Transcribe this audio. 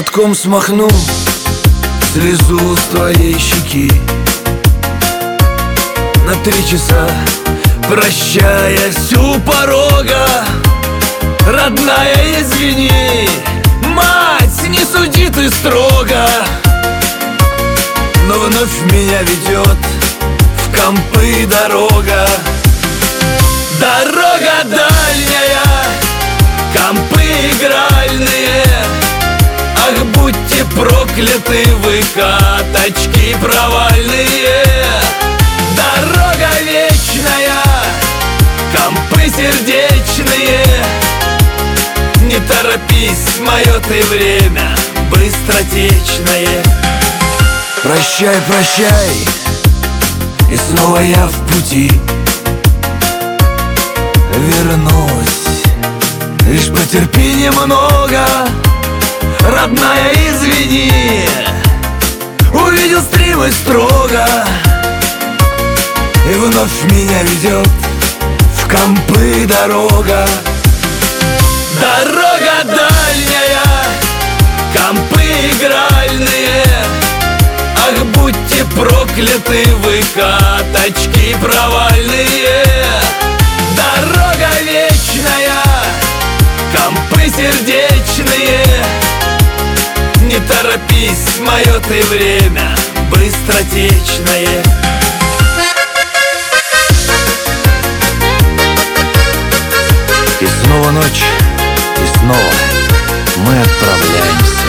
платком смахну слезу с твоей щеки. На 3 часа, прощаясь у порога, родная, извини, мать, не суди ты строго. Но вновь меня ведет в компы дорога. Дорога дальняя, компы игральные. Ах, будьте прокляты вы, каточки провальные. Дорога вечная, компы сердечные. Не торопись, мое ты время быстротечное. Прощай, прощай, и снова я в пути. Вернусь, лишь потерпи немного, родная, извини. Увидел стримы строго, и вновь меня ведет в компы дорога. Дорога дальняя, компы игральные. Ах, будьте прокляты вы, каточки провальные. Дорога вечная, компы сердечные. Не торопись, мое ты время быстротечное. И снова ночь, и снова мы отправляемся